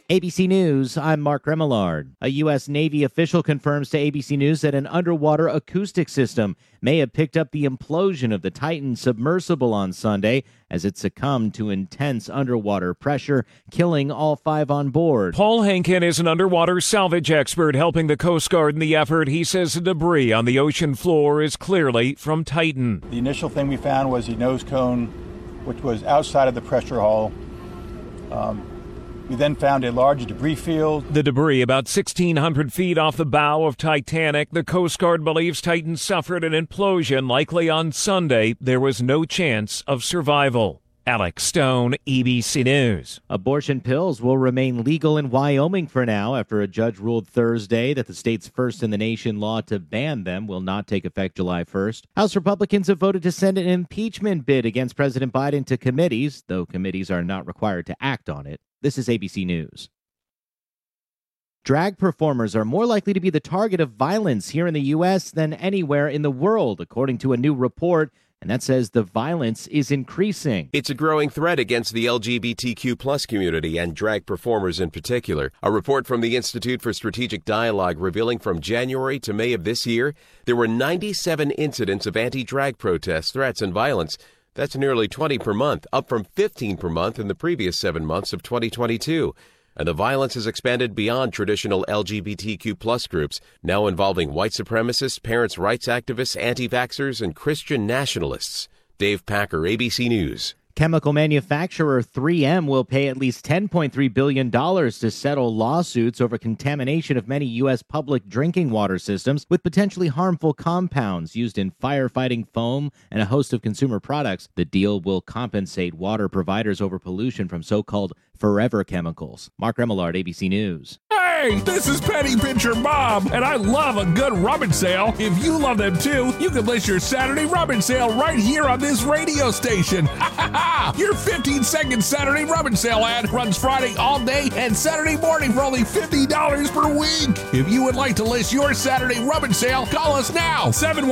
ABC News, I'm Mark Remillard. A U.S. Navy official confirms to ABC News that an underwater acoustic system may have picked up the implosion of the Titan submersible on Sunday as it succumbed to intense underwater pressure, killing all 5 on board. Paul Hankin is an underwater salvage expert helping the Coast Guard in the effort. He says the debris on the ocean floor is clearly from Titan. The initial thing we found was the nose cone, which was outside of the pressure hull. We then found a large debris field. The debris about 1,600 feet off the bow of Titanic. The Coast Guard believes Titan suffered an implosion, likely on Sunday. There was no chance of survival. Alex Stone, ABC News. Abortion pills will remain legal in Wyoming for now after a judge ruled Thursday that the state's first-in-the-nation law to ban them will not take effect July 1st. House Republicans have voted to send an impeachment bid against President Biden to committees, though committees are not required to act on it. This is ABC News. Drag performers are more likely to be the target of violence here in the U.S. than anywhere in the world, according to a new report. And that says the violence is increasing. It's a growing threat against the LGBTQ plus community and drag performers in particular. A report from the Institute for Strategic Dialogue revealing from January to May of this year, there were 97 incidents of anti-drag protests, threats, and violence. That's nearly 20 per month, up from 15 per month in the previous 7 months of 2022. And the violence has expanded beyond traditional LGBTQ plus groups, now involving white supremacists, parents' rights activists, anti-vaxxers, and Christian nationalists. Dave Packer, ABC News. Chemical manufacturer 3M will pay at least $10.3 billion to settle lawsuits over contamination of many U.S. public drinking water systems with potentially harmful compounds used in firefighting foam and a host of consumer products. The deal will compensate water providers over pollution from so-called forever chemicals. Mark Remillard, ABC News. Hey, this is Penny Pincher Bob, and I love a good rummage sale. If you love them too, you can list your Saturday rummage sale right here on this radio station. Your 15-second Saturday rummage sale ad runs Friday all day and Saturday morning for only $50 per week. If you would like to list your Saturday rummage sale, call us now,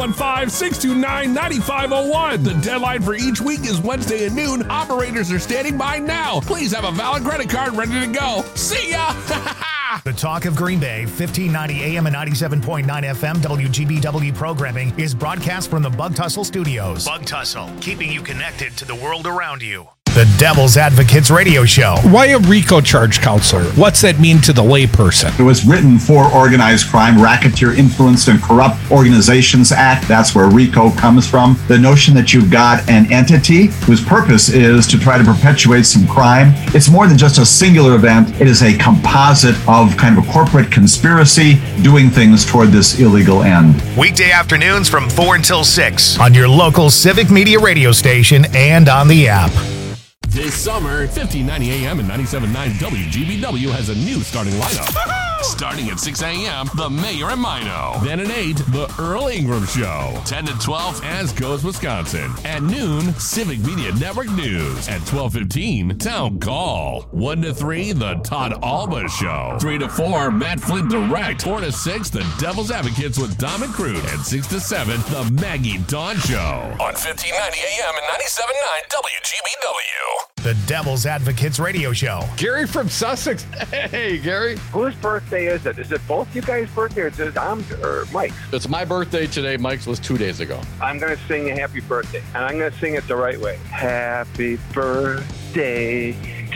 715-629-9501. The deadline for each week is Wednesday at noon. Operators are standing by now. Please have a valid credit card ready to go. See ya! The Talk of Green Bay, 1590 AM and 97.9 FM WGBW programming is broadcast from the Bug Tussle Studios. Bug Tussle, keeping you connected to the world around you. The Devil's Advocates Radio Show. Why a RICO charge counselor? What's that mean to the layperson? It was written for Organized Crime, Racketeer Influenced and Corrupt Organizations Act. That's where RICO comes from. The notion that you've got an entity whose purpose is to try to perpetuate some crime. It's more than just a singular event. It is a composite of kind of a corporate conspiracy doing things toward this illegal end. Weekday afternoons from 4 until 6 on your local Civic Media radio station and on the app. This summer, 1590 AM and 97.9 WGBW has a new starting lineup. Starting at 6 a.m., The Mayor and Mino. Then at 8, The Earl Ingram Show. 10 to 12, As Goes Wisconsin. At noon, Civic Media Network News. At 12:15, Town Call. 1 to 3, The Todd Alba Show. 3 to 4, Matt Flint Direct. 4 to 6, The Devil's Advocates with Dom and Crude. And 6 to 7, The Maggie Dawn Show. On 1590 AM and 97.9 WGBW. The Devil's Advocates Radio Show. Gary from Sussex. Hey, Gary. Whose birthday is it? Is it both you guys' birthday or is it Dom's or Mike's? It's my birthday today. Mike's was 2 days ago. I'm going to sing a happy birthday, and I'm going to sing it the right way. Happy birthday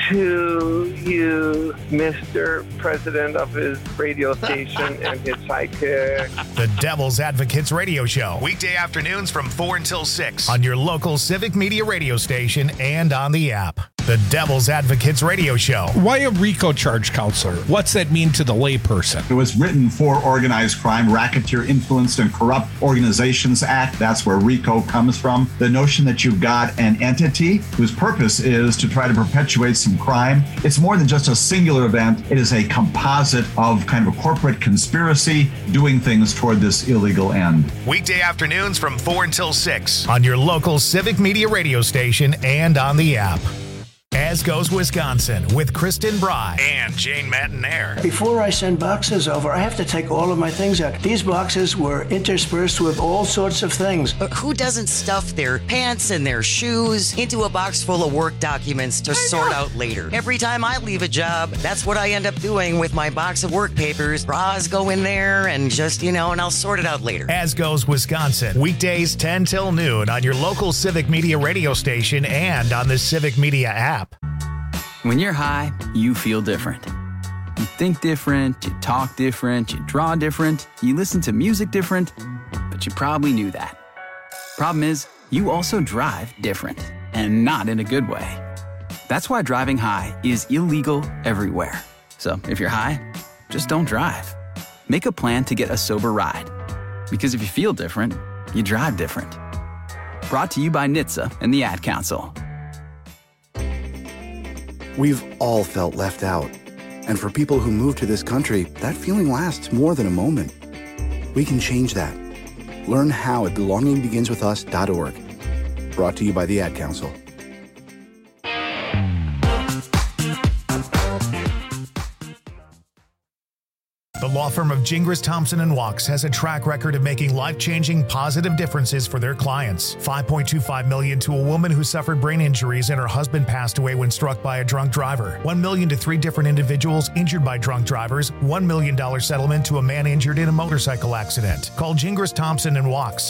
to you, Mr. President of his radio station and his sidekick. The Devil's Advocates Radio Show. Weekday afternoons from 4 until 6 on your local Civic Media radio station and on the app. The Devil's Advocates Radio Show. Why a RICO charge counselor? What's that mean to the layperson? It was written for Organized Crime, Racketeer Influenced and Corrupt Organizations Act. That's where RICO comes from. The notion that you've got an entity whose purpose is to try to perpetuate some crime. It's more than just a singular event. It is a composite of kind of a corporate conspiracy doing things toward this illegal end. Weekday afternoons from 4 until 6 on your local Civic Media radio station and on the app. As Goes Wisconsin with Kristen Bry and Jane Matinaire. Before I send boxes over, I have to take all of my things out. These boxes were interspersed with all sorts of things. Who doesn't stuff their pants and their shoes into a box full of work documents to sort out later? Every time I leave a job, that's what I end up doing with my box of work papers. Bras go in there and just, and I'll sort it out later. As Goes Wisconsin, weekdays 10 till noon on your local Civic Media radio station and on the Civic Media app. When you're high, you feel different. You think different, you talk different, you draw different, you listen to music different, but you probably knew that. Problem is, you also drive different, and not in a good way. That's why driving high is illegal everywhere. So if you're high, just don't drive. Make a plan to get a sober ride. Because if you feel different, you drive different. Brought to you by NHTSA and the Ad Council. We've all felt left out. And for people who move to this country, that feeling lasts more than a moment. We can change that. Learn how at belongingbeginswithus.org. Brought to you by the Ad Council. The law firm of Gingras, Thompson & Wachs has a track record of making life-changing, positive differences for their clients. $5.25 million to a woman who suffered brain injuries and her husband passed away when struck by a drunk driver. $1 million to 3 different individuals injured by drunk drivers. $1 million settlement to a man injured in a motorcycle accident. Call Gingras, Thompson & Wachs,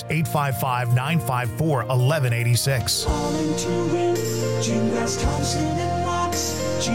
855-954-1186. Calling to win, Gingras, Thompson & Wachs,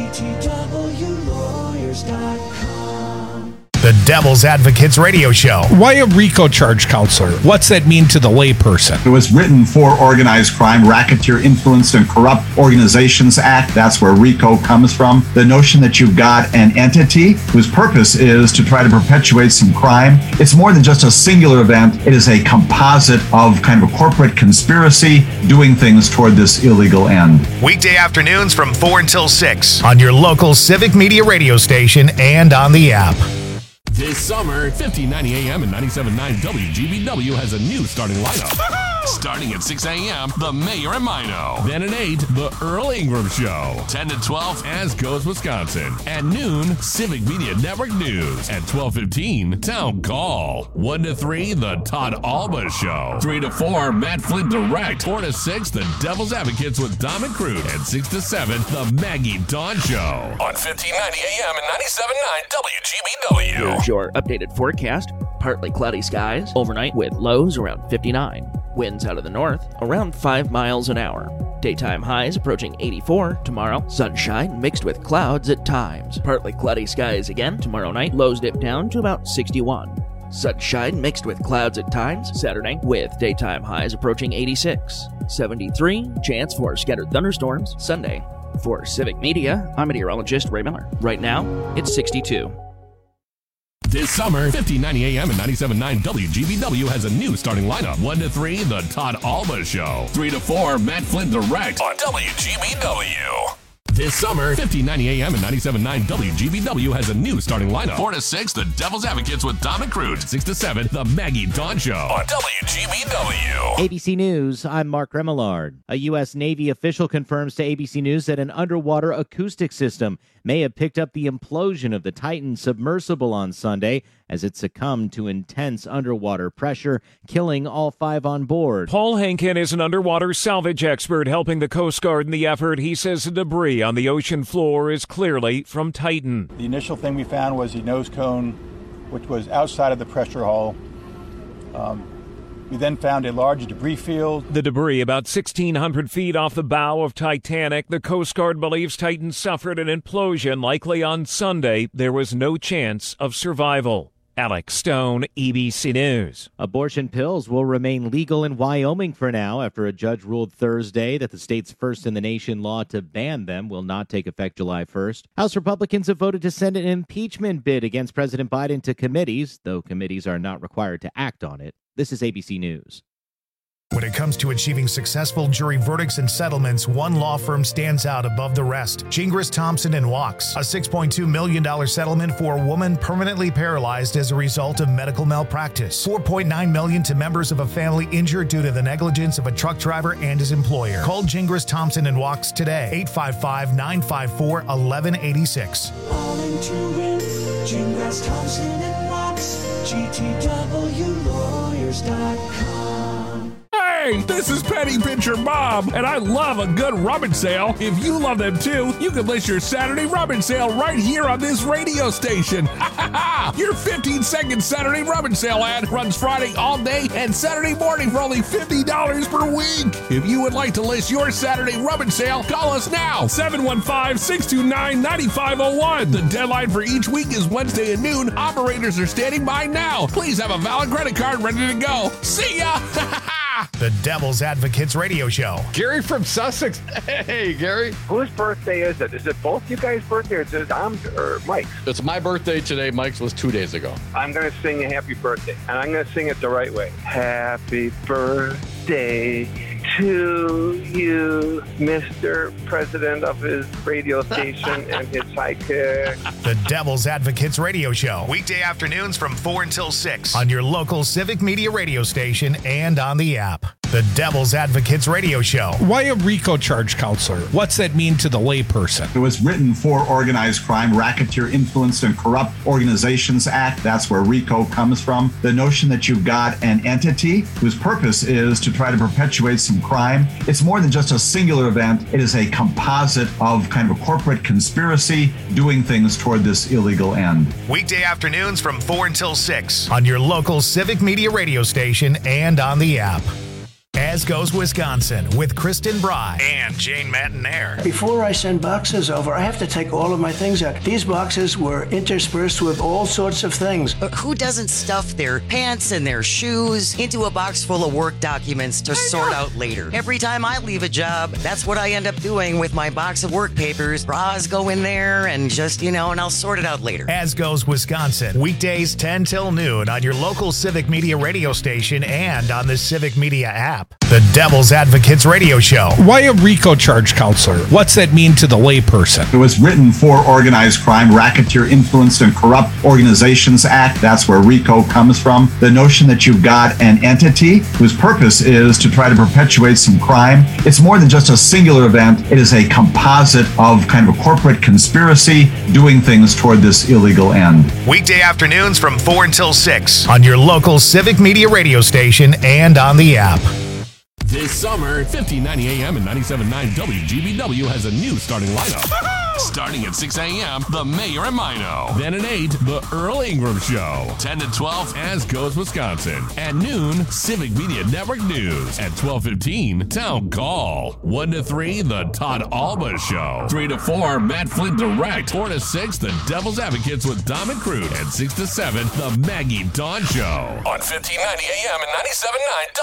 GTWlawyers.com. The Devil's Advocates Radio Show. Why a RICO charge, counselor? What's that mean to the layperson? It was written for Organized Crime, Racketeer Influenced and Corrupt Organizations Act. That's where RICO comes from. The notion that you've got an entity whose purpose is to try to perpetuate some crime. It's more than just a singular event. It is a composite of kind of a corporate conspiracy doing things toward this illegal end. Weekday afternoons from 4 until 6 on your local Civic Media radio station and on the app. This summer, 1590 AM and 97.9 WGBW has a new starting lineup. Starting at 6 a.m., The Mayor and Mino. Then at 8, The Earl Ingram Show. 10 to 12, As Goes Wisconsin. At noon, Civic Media Network News. At 12:15, Town Call. 1 to 3, The Todd Alba Show. 3 to 4, Matt Flint Direct. 4 to 6, The Devil's Advocates with Dom and Crude. And 6 to 7, The Maggie Dawn Show. On 1590 AM and 97.9 WGBW. Here's your updated forecast. Partly cloudy skies overnight with lows around 59. Winds out of the north around 5 miles an hour. Daytime highs approaching 84 tomorrow. Sunshine mixed with clouds at times. Partly cloudy skies again tomorrow night. Lows dip down to about 61. Sunshine mixed with clouds at times Saturday with daytime highs approaching 86. 73 chance for scattered thunderstorms Sunday. For Civic Media, I'm meteorologist Ray Miller. Right now, it's 62. This summer, 1590 AM and 97.9 WGBW has a new starting lineup. 1 to 3, The Todd Alba Show. 3 to 4, Matt Flint Direct on WGBW. This summer, 1590 AM and 97.9 WGBW has a new starting lineup. 4 to 6, The Devil's Advocates with Dom and Crude. 6 to 7, The Maggie Dawn Show on WGBW. ABC News, I'm Mark Remillard. A U.S. Navy official confirms to ABC News that an underwater acoustic system may have picked up the implosion of the Titan submersible on Sunday as it succumbed to intense underwater pressure, killing all 5 on board. Paul Henkin is an underwater salvage expert helping the Coast Guard in the effort. He says the debris on the ocean floor is clearly from Titan. The initial thing we found was the nose cone, which was outside of the pressure hull. We then found a large debris field. The debris about 1,600 feet off the bow of Titanic. The Coast Guard believes Titan suffered an implosion likely on Sunday. There was no chance of survival. Alex Stone, ABC News. Abortion pills will remain legal in Wyoming for now after a judge ruled Thursday that the state's first-in-the-nation law to ban them will not take effect July 1st. House Republicans have voted to send an impeachment bid against President Biden to committees, though committees are not required to act on it. This is ABC News. When it comes to achieving successful jury verdicts and settlements, one law firm stands out above the rest. Gingras, Thompson & Wachs. A $6.2 million settlement for a woman permanently paralyzed as a result of medical malpractice. $4.9 million to members of a family injured due to the negligence of a truck driver and his employer. Call Gingras, Thompson & Wachs today. 855-954-1186. All into it. Gingras, Thompson & Wachs. GTWlawyers.com. Hey, this is Petty Pitcher Bob, and I love a good rummage sale. If you love them too, you can list your Saturday rummage sale right here on this radio station. Your 15-second Saturday rummage sale ad runs Friday all day and Saturday morning for only $50 per week. If you would like to list your Saturday rummage sale, call us now, 715-629-9501. The deadline for each week is Wednesday at noon. Operators are standing by now. Please have a valid credit card ready to go. See ya! The Devil's Advocates Radio Show. Gary from Sussex. Hey, Gary. Whose birthday is it? Is it both you guys' birthday or is it Mike's? It's my birthday today. Mike's was 2 days ago. I'm going to sing a happy birthday, and I'm going to sing it the right way. Happy birthday to you, Mr. President of his radio station and his sidekick. The Devil's Advocates Radio Show. Weekday afternoons from 4 until 6 on your local Civic Media radio station and on the app. The Devil's Advocates Radio Show. Why a RICO charge, counselor? What's that mean to the layperson? It was written for Organized Crime, Racketeer, Influenced, and Corrupt Organizations Act. That's where RICO comes from. The notion that you've got an entity whose purpose is to try to perpetuate some crime. It's more than just a singular event. It is a composite of kind of a corporate conspiracy doing things toward this illegal end. Weekday afternoons from 4 until 6 on your local Civic Media radio station and on the app. As Goes Wisconsin with Kristen Bry and Jane Matinaire. Before I send boxes over, I have to take all of my things out. These boxes were interspersed with all sorts of things. Who doesn't stuff their pants and their shoes into a box full of work documents to sort out later? Every time I leave a job, that's what I end up doing with my box of work papers. Bras go in there and just, and I'll sort it out later. As Goes Wisconsin, weekdays 10 till noon on your local Civic Media radio station and on the Civic Media app. The Devil's Advocates Radio Show. Why a RICO charge, counselor? What's that mean to the layperson? It was written for Organized Crime, Racketeer, Influenced, and Corrupt Organizations Act. That's where RICO comes from. The notion that you've got an entity whose purpose is to try to perpetuate some crime. It's more than just a singular event. It is a composite of kind of a corporate conspiracy doing things toward this illegal end. Weekday afternoons from 4 until 6 on your local Civic Media radio station and on the app. This summer, 1590 AM and 97.9 WGBW has a new starting lineup. Starting at 6 a.m., The Mayor and Mino. Then at 8, The Earl Ingram Show. 10 to 12, As Goes Wisconsin. At noon, Civic Media Network News. At 12:15, Town Call. 1 to 3, The Todd Alba Show. 3 to 4, Matt Flint Direct. 4 to 6, The Devil's Advocates with Dom and Crude. And 6 to 7, The Maggie Dawn Show. On 1590 AM and 97.9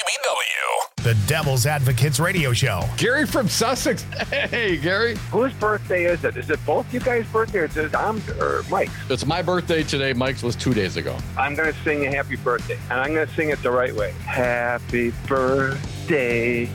WGBW. The Devil's Advocates Radio Show. Gary from Sussex. Hey, Gary. Whose birthday is it? Is it both you guys' birthday or is it Mike's? It's my birthday today. Mike's was 2 days ago. I'm going to sing a happy birthday, and I'm going to sing it the right way. Happy birthday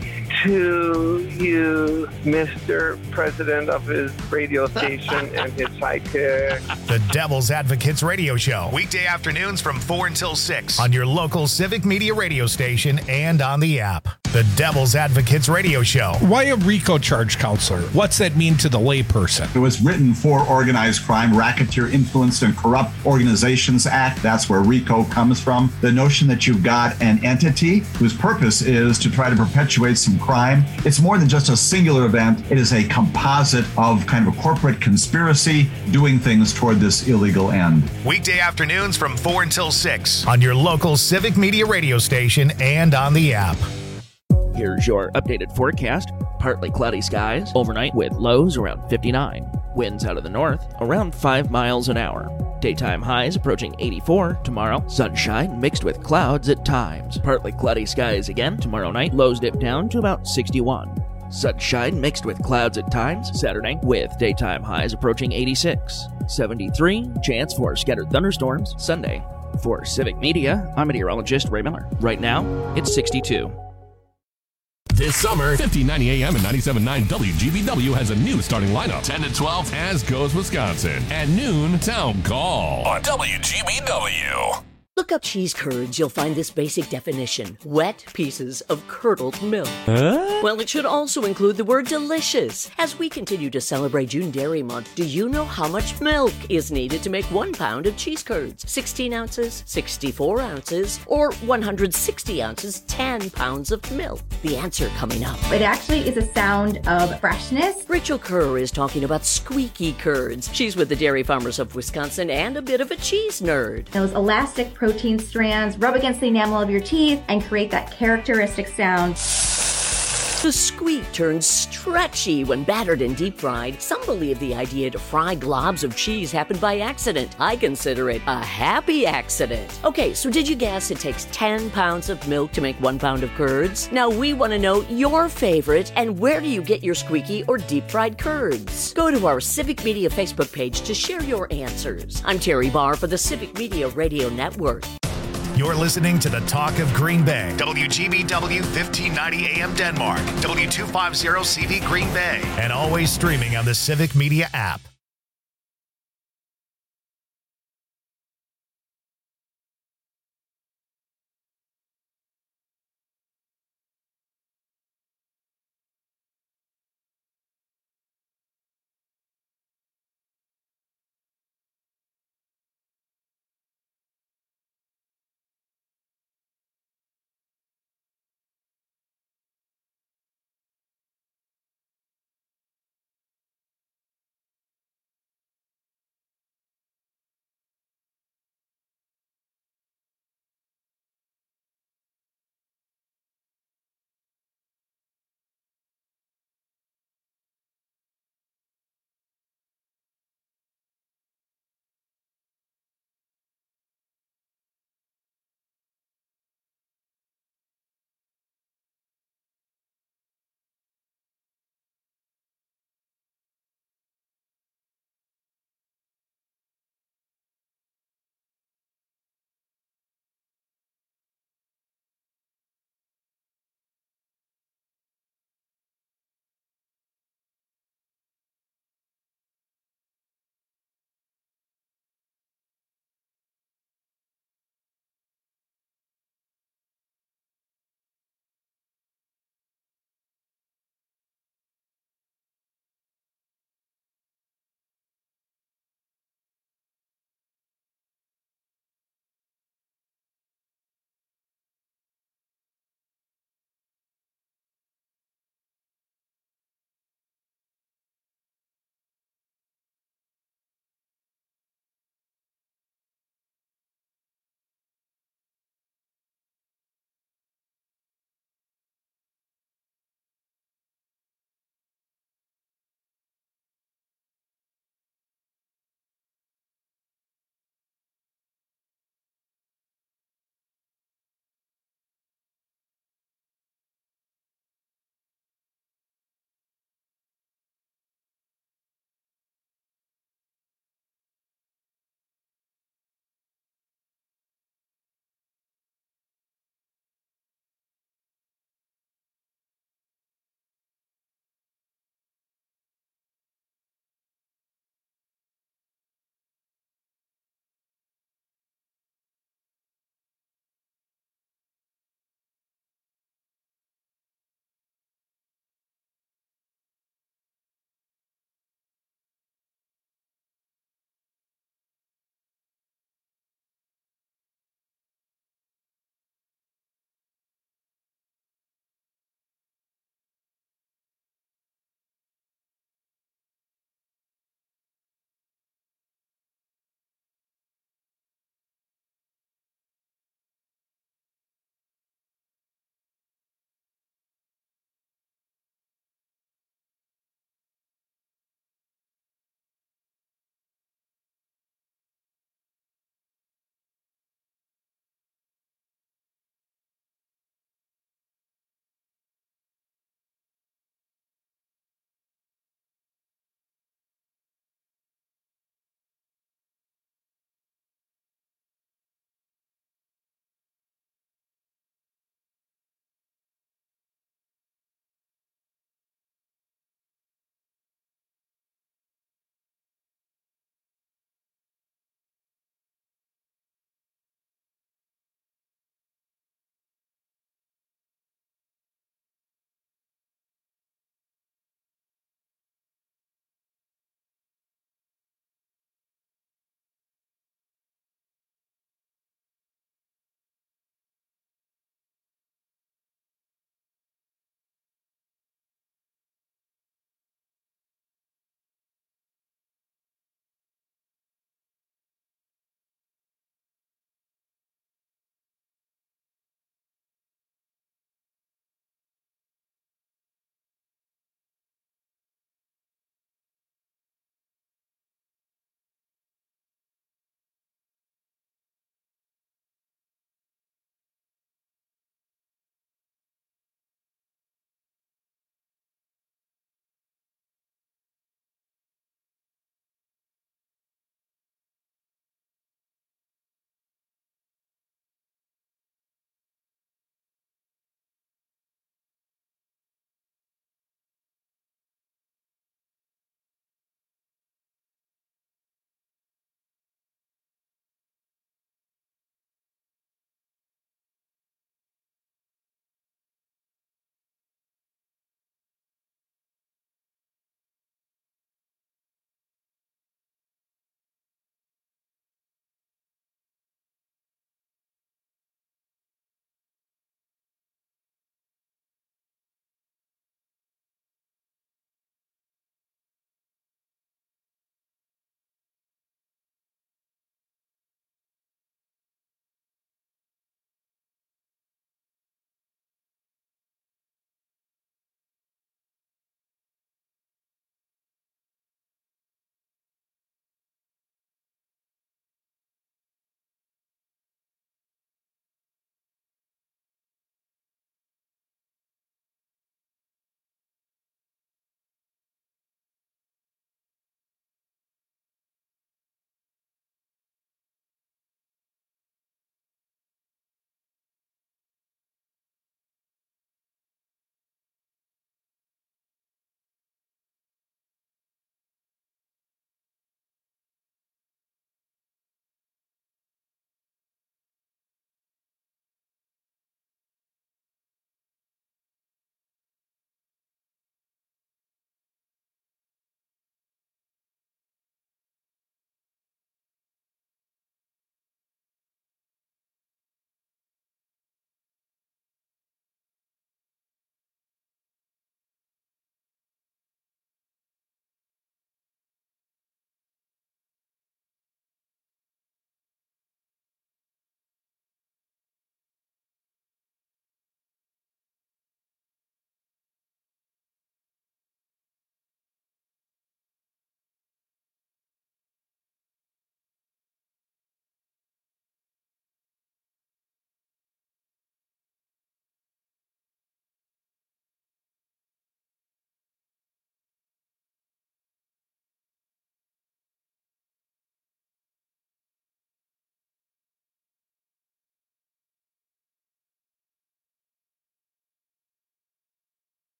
to you, Mr. President of his radio station and his sidekick. The Devil's Advocates Radio Show. Weekday afternoons from 4 until 6 on your local Civic Media radio station and on the app. The Devil's Advocates Radio Show. Why a RICO charge, counselor? What's that mean to the layperson? It was written for Organized Crime, Racketeer, Influenced, and Corrupt Organizations Act. That's where RICO comes from. The notion that you've got an entity whose purpose is to try to perpetuate some crime. It's more than just a singular event. It is a composite of kind of a corporate conspiracy doing things toward this illegal end. Weekday afternoons from 4 until 6 on your local Civic Media radio station and on the app. Here's your updated forecast. Partly cloudy skies overnight with lows around 59. Winds out of the north around 5 miles an hour. Daytime highs approaching 84 tomorrow. Sunshine mixed with clouds at times. Partly cloudy skies again tomorrow night. Lows dip down to about 61. Sunshine mixed with clouds at times Saturday with daytime highs approaching 86. 73. Chance for scattered thunderstorms Sunday. For Civic Media, I'm meteorologist Ray Miller. Right now, it's 62. This summer, 1590 AM and 97.9 WGBW has a new starting lineup. 10 to 12, As Goes Wisconsin. At noon, Town Call on WGBW. Look up cheese curds. You'll find this basic definition. Wet pieces of curdled milk. Well, it should also include the word delicious. As we continue to celebrate June Dairy Month, do you know how much milk is needed to make 1 pound of cheese curds? 16 ounces, 64 ounces, or 160 ounces, 10 pounds of milk? The answer coming up. It actually is a sound of freshness. Rachel Kerr is talking about squeaky curds. She's with the Dairy Farmers of Wisconsin and a bit of a cheese nerd. Those elastic protein strands rub against the enamel of your teeth and create that characteristic sound. The squeak turns stretchy when battered and deep fried. Some believe the idea to fry globs of cheese happened by accident. I consider it a happy accident. Okay, so did you guess it takes 10 pounds of milk to make 1 pound of curds? Now we want to know your favorite and where do you get your squeaky or deep fried curds? Go to our Civic Media Facebook page to share your answers. I'm Terry Barr for the Civic Media Radio Network. You're listening to the Talk of Green Bay. WGBW 1590 AM Denmark. W250CV Green Bay. And always streaming on the Civic Media app.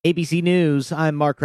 ABC News, I'm Mark